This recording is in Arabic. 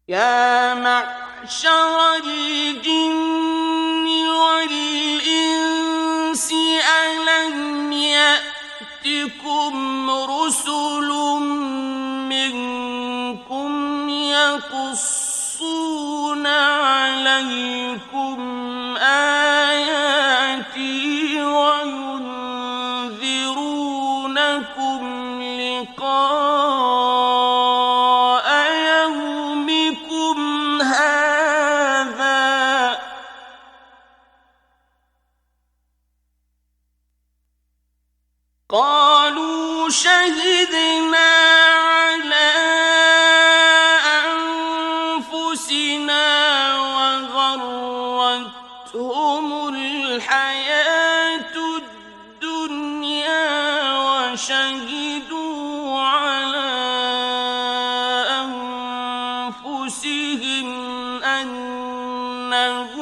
يا معشر الجن والإنس ألم يأتكم رسل منكم يقصون عليكم آياتي وينذرونكم لقاء يومكم هذا قالوا شهدنا على أنفسنا وغرتهم الحياة الدنيا وشهدوا على أنفسهم أنهم